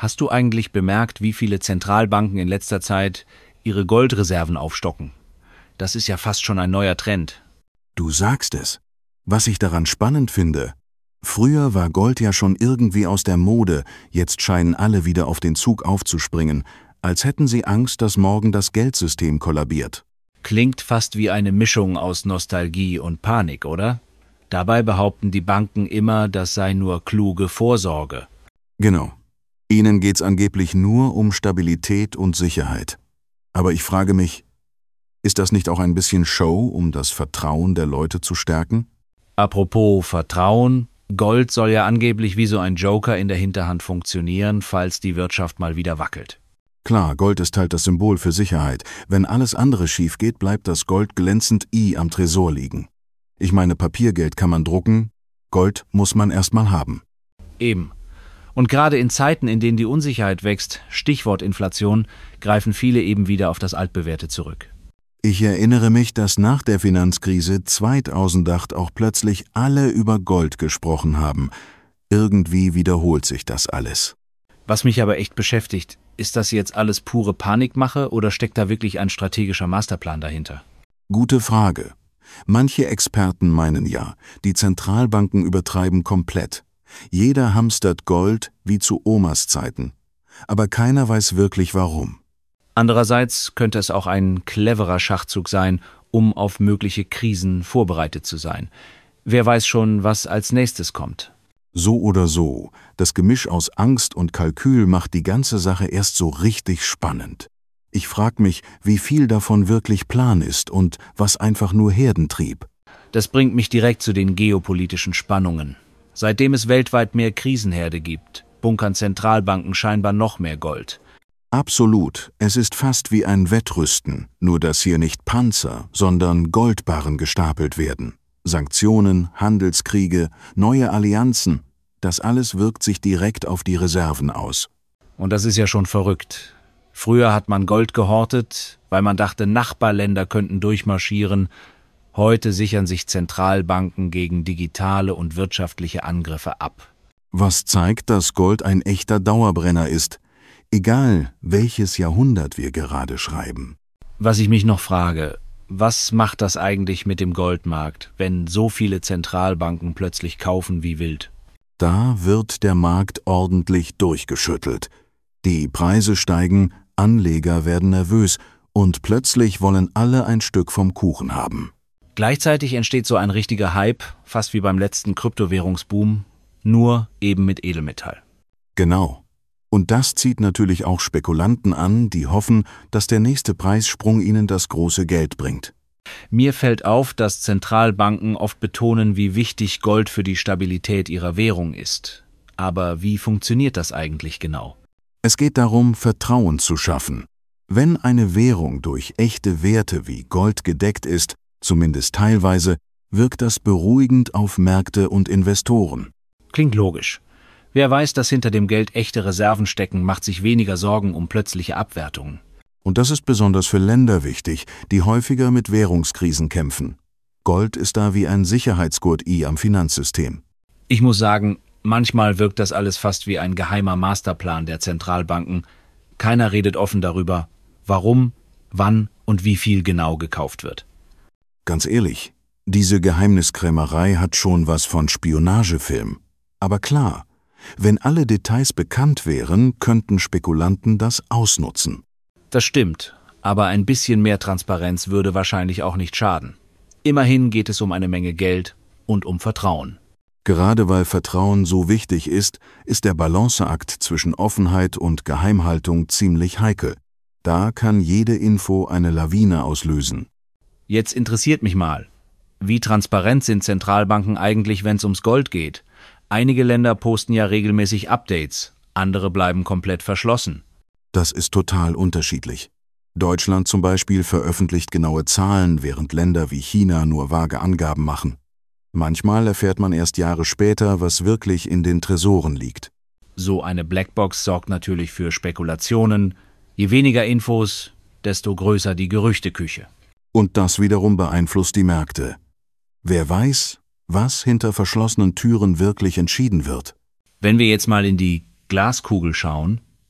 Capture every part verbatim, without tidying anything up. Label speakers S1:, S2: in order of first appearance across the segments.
S1: Hast du eigentlich bemerkt, wie viele Zentralbanken in letzter Zeit ihre Goldreserven aufstocken? Das ist ja fast schon ein neuer Trend.
S2: Du sagst es. Was ich daran spannend finde: Früher war Gold ja schon irgendwie aus der Mode, jetzt scheinen alle wieder auf den Zug aufzuspringen, als hätten sie Angst, dass morgen das Geldsystem kollabiert.
S1: Klingt fast wie eine Mischung aus Nostalgie und Panik, oder? Dabei behaupten die Banken immer, das sei nur kluge Vorsorge.
S2: Genau. Ihnen geht's angeblich nur um Stabilität und Sicherheit. Aber ich frage mich, ist das nicht auch ein bisschen Show, um das Vertrauen der Leute zu stärken?
S1: Apropos Vertrauen, Gold soll ja angeblich wie so ein Joker in der Hinterhand funktionieren, falls die Wirtschaft mal wieder wackelt.
S2: Klar, Gold ist halt das Symbol für Sicherheit. Wenn alles andere schief geht, bleibt das Gold glänzend I am Tresor liegen. Ich meine, Papiergeld kann man drucken, Gold muss man erstmal haben.
S1: Eben. Und gerade in Zeiten, in denen die Unsicherheit wächst, Stichwort Inflation, greifen viele eben wieder auf das Altbewährte zurück.
S2: Ich erinnere mich, dass nach der Finanzkrise zweitausendacht auch plötzlich alle über Gold gesprochen haben. Irgendwie wiederholt sich das alles.
S1: Was mich aber echt beschäftigt, ist das jetzt alles pure Panikmache oder steckt da wirklich ein strategischer Masterplan dahinter?
S2: Gute Frage. Manche Experten meinen ja, die Zentralbanken übertreiben komplett. Jeder hamstert Gold wie zu Omas Zeiten. Aber keiner weiß wirklich warum.
S1: Andererseits könnte es auch ein cleverer Schachzug sein, um auf mögliche Krisen vorbereitet zu sein. Wer weiß schon, was als nächstes kommt.
S2: So oder so, das Gemisch aus Angst und Kalkül macht die ganze Sache erst so richtig spannend. Ich frage mich, wie viel davon wirklich Plan ist und was einfach nur Herdentrieb.
S1: Das bringt mich direkt zu den geopolitischen Spannungen. Seitdem es weltweit mehr Krisenherde gibt, bunkern Zentralbanken scheinbar noch mehr Gold.
S2: Absolut, es ist fast wie ein Wettrüsten, nur dass hier nicht Panzer, sondern Goldbarren gestapelt werden. Sanktionen, Handelskriege, neue Allianzen, das alles wirkt sich direkt auf die Reserven aus.
S1: Und das ist ja schon verrückt. Früher hat man Gold gehortet, weil man dachte, Nachbarländer könnten durchmarschieren. Heute sichern sich Zentralbanken gegen digitale und wirtschaftliche Angriffe ab.
S2: Was zeigt, dass Gold ein echter Dauerbrenner ist, egal welches Jahrhundert wir gerade schreiben.
S1: Was ich mich noch frage: Was macht das eigentlich mit dem Goldmarkt, wenn so viele Zentralbanken plötzlich kaufen wie wild?
S2: Da wird der Markt ordentlich durchgeschüttelt. Die Preise steigen, Anleger werden nervös und plötzlich wollen alle ein Stück vom Kuchen haben.
S1: Gleichzeitig entsteht so ein richtiger Hype, fast wie beim letzten Kryptowährungsboom, nur eben mit Edelmetall.
S2: Genau. Und das zieht natürlich auch Spekulanten an, die hoffen, dass der nächste Preissprung ihnen das große Geld bringt.
S1: Mir fällt auf, dass Zentralbanken oft betonen, wie wichtig Gold für die Stabilität ihrer Währung ist. Aber wie funktioniert das eigentlich genau?
S2: Es geht darum, Vertrauen zu schaffen. Wenn eine Währung durch echte Werte wie Gold gedeckt ist, zumindest teilweise, wirkt das beruhigend auf Märkte und Investoren.
S1: Klingt logisch. Wer weiß, dass hinter dem Geld echte Reserven stecken, macht sich weniger Sorgen um plötzliche Abwertungen.
S2: Und das ist besonders für Länder wichtig, die häufiger mit Währungskrisen kämpfen. Gold ist da wie ein Sicherheitsgurt I am Finanzsystem.
S1: Ich muss sagen, manchmal wirkt das alles fast wie ein geheimer Masterplan der Zentralbanken. Keiner redet offen darüber, warum, wann und wie viel genau gekauft wird.
S2: Ganz ehrlich, diese Geheimniskrämerei hat schon was von Spionagefilm. Aber klar, wenn alle Details bekannt wären, könnten Spekulanten das ausnutzen.
S1: Das stimmt, aber ein bisschen mehr Transparenz würde wahrscheinlich auch nicht schaden. Immerhin geht es um eine Menge Geld und um Vertrauen.
S2: Gerade weil Vertrauen so wichtig ist, ist der Balanceakt zwischen Offenheit und Geheimhaltung ziemlich heikel. Da kann jede Info eine Lawine auslösen.
S1: Jetzt interessiert mich mal, wie transparent sind Zentralbanken eigentlich, wenn es ums Gold geht? Einige Länder posten ja regelmäßig Updates, andere bleiben komplett verschlossen.
S2: Das ist total unterschiedlich. Deutschland zum Beispiel veröffentlicht genaue Zahlen, während Länder wie China nur vage Angaben machen. Manchmal erfährt man erst Jahre später, was wirklich in den Tresoren liegt.
S1: So eine Blackbox sorgt natürlich für Spekulationen. Je weniger Infos, desto größer die Gerüchteküche.
S2: Und das wiederum beeinflusst die Märkte. Wer weiß, was hinter verschlossenen Türen wirklich entschieden wird.
S1: Wenn wir jetzt mal in die Glaskugel schauen,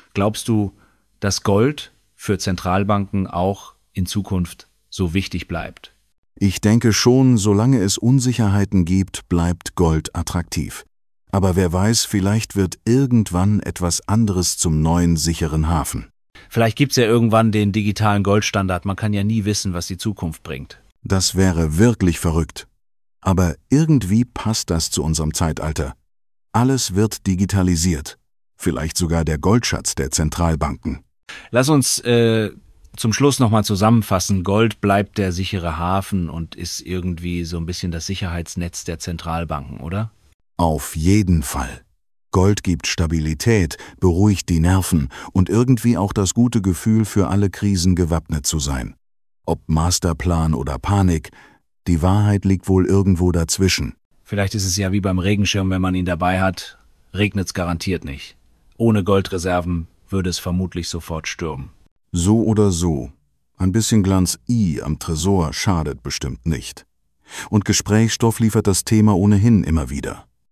S1: Glaubst du, dass Gold für Zentralbanken auch in Zukunft so wichtig bleibt?
S2: Ich denke schon, solange es Unsicherheiten gibt, bleibt Gold attraktiv. Aber wer weiß, vielleicht wird irgendwann etwas anderes zum neuen sicheren Hafen.
S1: Vielleicht gibt es ja irgendwann den digitalen Goldstandard. Man kann ja nie wissen, was die Zukunft bringt.
S2: Das wäre wirklich verrückt. Aber irgendwie passt das zu unserem Zeitalter. Alles wird digitalisiert. Vielleicht sogar der Goldschatz der Zentralbanken.
S1: Lass uns äh, zum Schluss nochmal zusammenfassen. Gold bleibt der sichere Hafen und ist irgendwie so ein bisschen das Sicherheitsnetz der Zentralbanken, oder?
S2: Auf jeden Fall. Gold gibt Stabilität, beruhigt die Nerven und irgendwie auch das gute Gefühl, für alle Krisen gewappnet zu sein. Ob Masterplan oder Panik, die Wahrheit liegt wohl irgendwo dazwischen.
S1: Vielleicht ist es ja wie beim Regenschirm, wenn man ihn dabei hat, regnet es garantiert nicht. Ohne Goldreserven würde es vermutlich sofort stürmen.
S2: So oder so, ein bisschen Glanz I am Tresor schadet bestimmt nicht. Und Gesprächsstoff liefert das Thema ohnehin immer wieder.